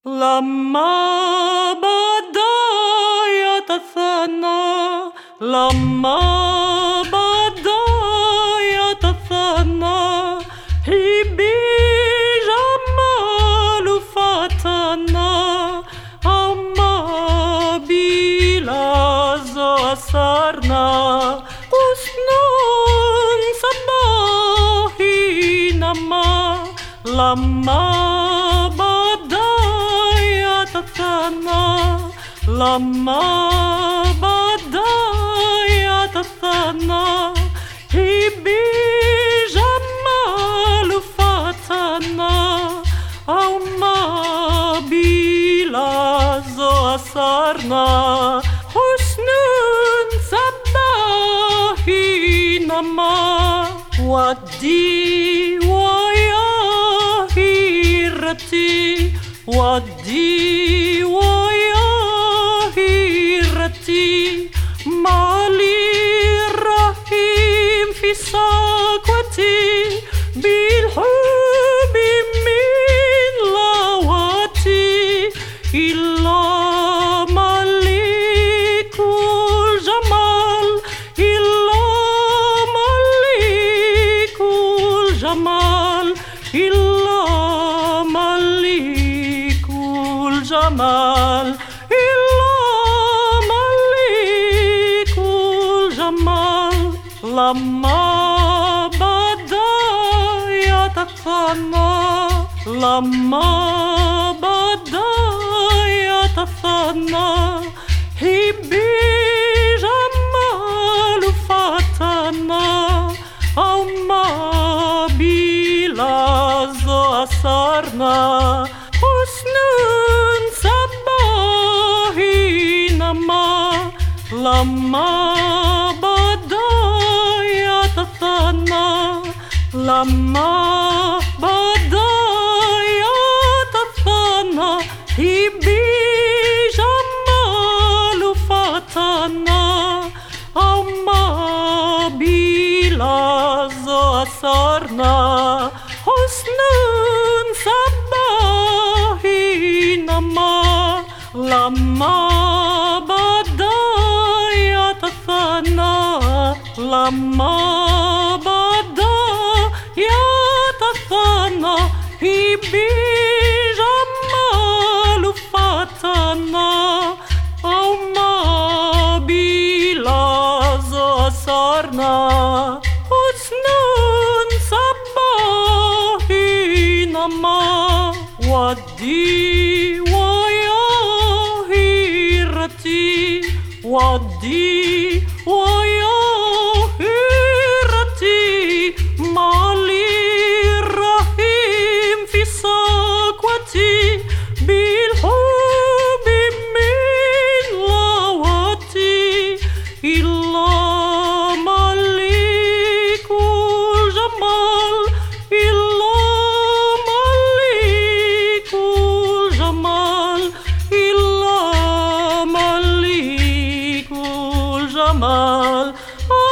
لما بدا يتثنى لما بدا يتثنى بجمال فتنا أما بلاز أسرنا حسن صباحي نما لما بدا يتثنى لما بدا يتثنى بجمال فتنا أما بلاز أسرنا حسن صباحي نما ودي ويا هيرتي ودي ويا هيرتي مالي الرحيم في ساقتي بالحب من لواتي إلا ملك الجمال إلا ملك الجمال إلا ملك الجمال إلا ملك الجمال لما بدا يتثنى لما بدا يتثنى بجمال فتنا أما بلاز أسرنا حسن صباحي نما لما بدا يتثنى لما بدا يتثنى بجمال فتنا أما بلاز أسرنا حسن صباحي نما لما بدا يتثنى لما بدا يتثنى بجمال فتنا أما بلاز أسرنا حسن صباحي نما ودي ويا هيرتي ودي ويا هيرتي مالي الرحيم في ساقتي بالحب من لواتي إلا ملك الجمال إلا ملك الجمال إلا ملك الجمال